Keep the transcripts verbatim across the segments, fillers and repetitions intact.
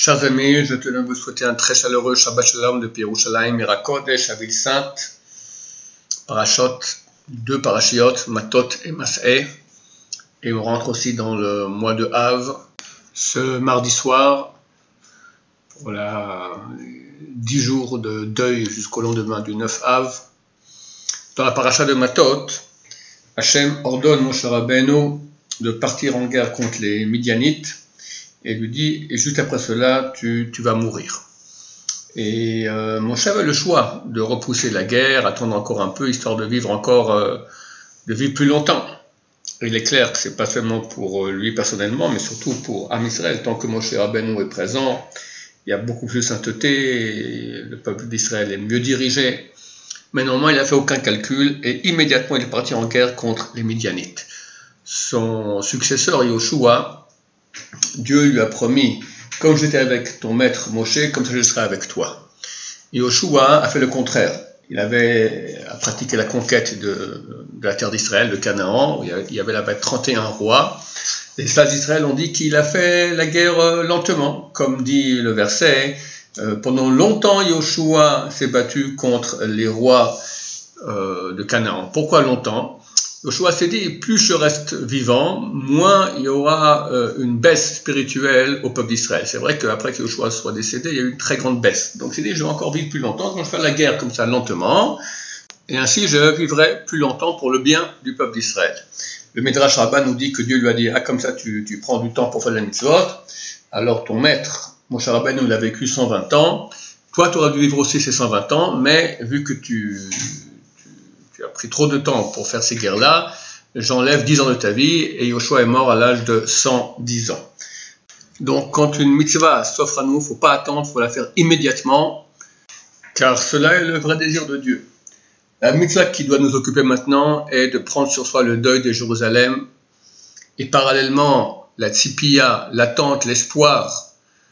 Chers amis, je tenais à vous souhaiter un très chaleureux Shabbat Shalom depuis Yerushalayim, Ira Kodesh, la ville sainte, Parashot, deux parashiot, Matot et Mas'eh. Et on rentre aussi dans le mois de Av, ce mardi soir, pour la dix jours de deuil jusqu'au lendemain du neuf Av. Dans la paracha de Matot, Hachem ordonne Moshe Rabbeinu de partir en guerre contre les Midianites et lui dit, et juste après cela, tu, tu vas mourir. Et euh, Moshe avait le choix de repousser la guerre, attendre encore un peu, histoire de vivre encore, euh, de vivre plus longtemps. Et il est clair que c'est pas seulement pour lui personnellement, mais surtout pour Am Israël. Tant que Moshe Rabbeinu est présent, il y a beaucoup plus de sainteté, le peuple d'Israël est mieux dirigé. Mais normalement, il n'a fait aucun calcul et immédiatement, il est parti en guerre contre les Midianites. Son successeur, Yoshua, Dieu lui a promis, comme j'étais avec ton maître Moshe, comme ça je serai avec toi. Yoshua a fait le contraire. Il avait pratiqué la conquête de, de la terre d'Israël, de Canaan, où il y avait là-bas trente et un rois. Les sages d'Israël ont dit qu'il a fait la guerre lentement, comme dit le verset. Euh, pendant longtemps, Yoshua s'est battu contre les rois euh, de Canaan. Pourquoi longtemps ? Yoshua s'est dit, plus je reste vivant, moins il y aura euh, une baisse spirituelle au peuple d'Israël. C'est vrai qu'après que Yoshua soit décédé, il y a eu une très grande baisse. Donc il s'est dit, je vais encore vivre plus longtemps, donc je vais faire la guerre comme ça lentement, et ainsi je vivrai plus longtemps pour le bien du peuple d'Israël. Le Midrash Rabbah nous dit que Dieu lui a dit, ah comme ça tu, tu prends du temps pour faire la mitzvot, alors ton maître, Moshe Rabbeinu, il a vécu cent vingt ans, toi tu auras dû vivre aussi ces cent vingt ans, mais vu que tu... tu as pris trop de temps pour faire ces guerres-là, j'enlève dix ans de ta vie, et Yoshua est mort à l'âge de cent dix ans. Donc quand une mitzvah s'offre à nous, il ne faut pas attendre, il faut la faire immédiatement, car cela est le vrai désir de Dieu. La mitzvah qui doit nous occuper maintenant est de prendre sur soi le deuil de Jérusalem, et parallèlement, la tzipia, l'attente, l'espoir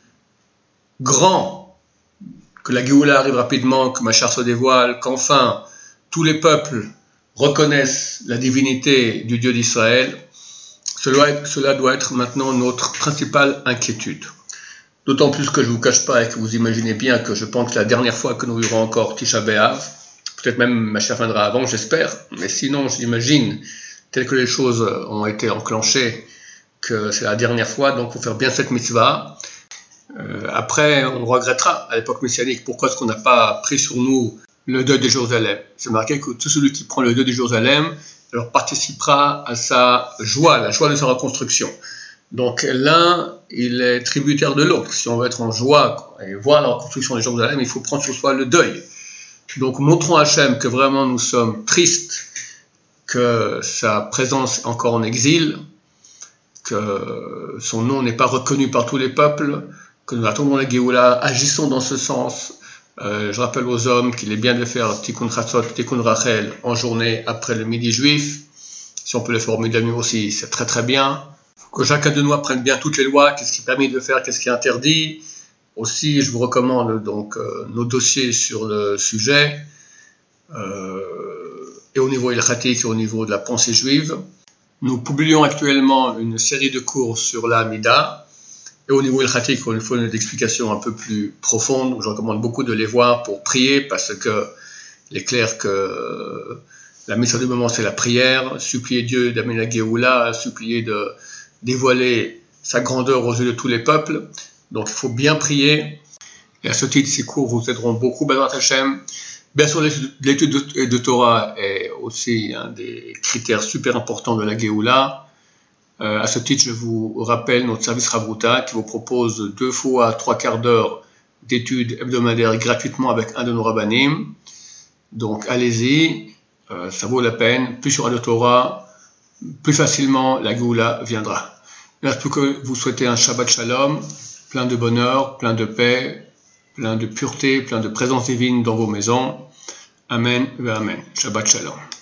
grand, que la Géoula arrive rapidement, que Mashiach se dévoile, qu'enfin, tous les peuples reconnaissent la divinité du Dieu d'Israël, cela, cela doit être maintenant notre principale inquiétude. D'autant plus que je ne vous cache pas et que vous imaginez bien que je pense que la dernière fois que nous verrons encore Tisha B'Av, peut-être même Mashiach viendra avant, j'espère, mais sinon j'imagine, tel que les choses ont été enclenchées, que c'est la dernière fois, donc il faut faire bien cette mitzvah. Euh, après, on regrettera à l'époque messianique pourquoi est-ce qu'on n'a pas pris sur nous le deuil de Jérusalem. C'est marqué que tout celui qui prend le deuil de Jérusalem alors participera à sa joie, la joie de sa reconstruction. Donc l'un, il est tributaire de l'autre. Si on veut être en joie et voir la reconstruction de Jérusalem, il faut prendre sur soi le deuil. Donc montrons à Hachem que vraiment nous sommes tristes, que sa présence est encore en exil, que son nom n'est pas reconnu par tous les peuples, que nous attendons la Géoula, agissons dans ce sens. Euh, je rappelle aux hommes qu'il est bien de faire Tikkun Chatzot, Tikkun Rachel en journée après le midi juif. Si on peut le faire au milieu de la nuit aussi, c'est très très bien. Que chacun de nous apprenne bien toutes les lois, qu'est-ce qui est permis de faire, qu'est-ce qui est interdit. Aussi, je vous recommande donc euh, nos dossiers sur le sujet, euh, et au niveau ilchatique et au niveau de la pensée juive. Nous publions actuellement une série de cours sur la Hamida. Et au niveau ilchatique, il faut une explication un peu plus profonde. Je recommande beaucoup de les voir pour prier, parce que il est clair que la mission du moment, c'est la prière. Supplier Dieu d'amener la Géoula, supplier de dévoiler sa grandeur aux yeux de tous les peuples. Donc il faut bien prier. Et à ce titre, ces cours vous aideront beaucoup, Bezrat Hashem. Bien sûr, l'étude de, de Torah est aussi un des critères super importants de la Géoula. Euh, à ce titre, je vous rappelle notre service Ravruta qui vous propose deux fois trois quarts d'heure d'études hebdomadaires gratuitement avec un de nos rabbanim. Donc allez-y, euh, ça vaut la peine. Plus sur la Torah, plus facilement la Géoula viendra. Merci que vous souhaitez un Shabbat Shalom, plein de bonheur, plein de paix, plein de pureté, plein de présence divine dans vos maisons. Amen et Amen. Shabbat Shalom.